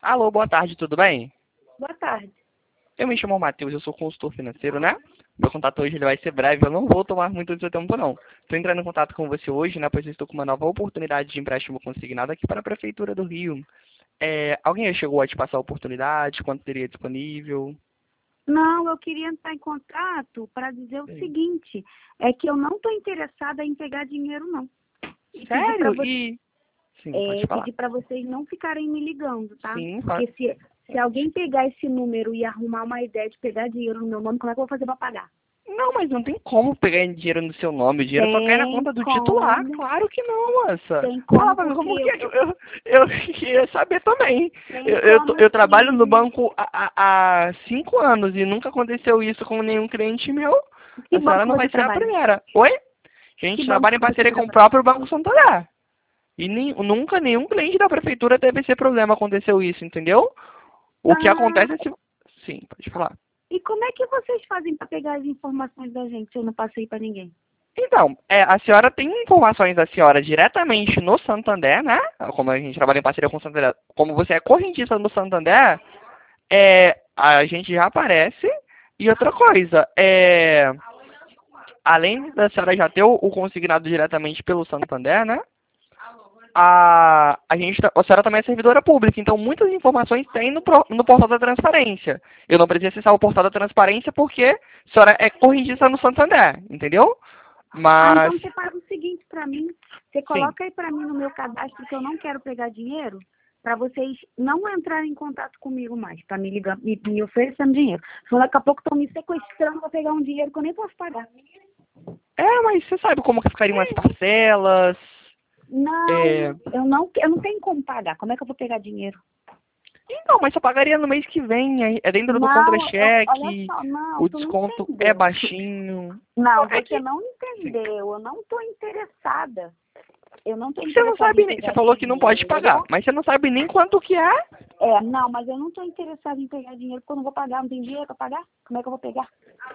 Alô, boa tarde, tudo bem? Boa tarde. Eu me chamo Matheus, eu sou consultor financeiro, né? Meu contato hoje ele vai ser breve, eu não vou tomar muito do seu tempo, não. Estou entrando em contato com você hoje, né? Pois eu estou com uma nova oportunidade de empréstimo consignado aqui para a Prefeitura do Rio. Alguém já chegou a te passar a oportunidade? Quanto teria disponível? Não, eu queria entrar em contato para dizer o Sim. seguinte, é que eu não estou interessada em pegar dinheiro, não. E pedir para Sério? Sim, pode falar. pedir para vocês não ficarem me ligando, tá? Sim, Porque se alguém pegar esse número e arrumar uma ideia de pegar dinheiro no meu nome, como é que eu vou fazer para pagar? Não, mas não tem como pegar dinheiro no seu nome. O dinheiro só cai na Tem conta do titular. como, Claro que não, moça. tem Fala como, pra mim, porque como que é que eu queria saber também. tem como Eu trabalho no sim. banco há 5 anos e nunca aconteceu isso com nenhum cliente meu. Que A senhora banco não vai você ser a trabalha? primeira. Oi? A Que gente banco trabalha em que você parceria com o trabalha? próprio Banco Santander. E nunca nenhum cliente da prefeitura teve esse problema, aconteceu isso, entendeu? O que Ah, acontece é se... Sim, pode falar. e como é que vocês fazem para pegar as informações da gente se eu não passei para ninguém? Então, a senhora tem informações da senhora diretamente no Santander, né? Como a gente trabalha em parceria com o Santander, como você é correntista no Santander, a gente já aparece. E outra coisa, além da senhora já ter o consignado diretamente pelo Santander, né? A senhora também é servidora pública, então muitas informações tem no portal da transparência. Eu não preciso acessar o portal da transparência porque a senhora é correntista no Santander, entendeu? Ah, Mas, então você faz o seguinte para mim, você sim. coloca aí para mim no meu cadastro que eu não quero pegar dinheiro, para vocês não entrarem em contato comigo mais, para me ligar, me oferecendo dinheiro. Senão daqui a pouco estão me sequestrando para pegar um dinheiro que eu nem posso pagar. Mas você sabe como que ficariam as parcelas? É... Não, eu não tenho como pagar. Como é que eu vou pegar dinheiro? Então, mas só pagaria no mês que vem. É dentro do Não, olha contra-cheque, só, não, o tu não desconto é entendeu. baixinho. Não, É você que não sim. entendeu. Eu não estou interessada. Eu não estou Você não interessada em sabe nem... Você pegar falou que não pode dinheiro. pagar, mas você não sabe nem quanto que é? Não, mas eu não estou interessada em pegar dinheiro porque eu não vou pagar. Não tem dinheiro para pagar? Como é que eu vou pegar?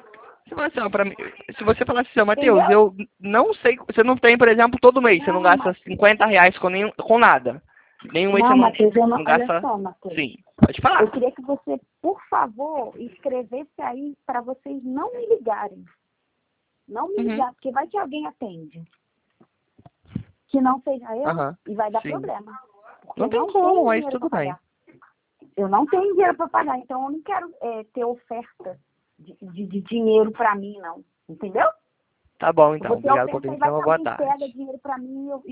Se você falar assim, ó, Matheus, Entendeu? eu não sei, você não tem, por exemplo, todo mês, você não Não, gasta Matheus. R$ 50 com nada. Nenhum mês você Não, Matheus, eu não. não Olha gasta. só, Matheus. Sim, pode Eu falar. queria que você, por favor, escrevesse aí para vocês não me ligarem. Não me Uhum. ligar, porque vai que alguém atende. Que não seja eu Aham. e vai dar Sim. problema. Porque Não eu tem não como, tenho mas dinheiro para tudo bem. pagar. Eu não tenho dinheiro para pagar, então eu não quero ter oferta de dinheiro para mim, não. Entendeu? Tá bom, então. Você Obrigado pela oferta e vai atenção. que Uma boa alguém pega tarde. dinheiro para mim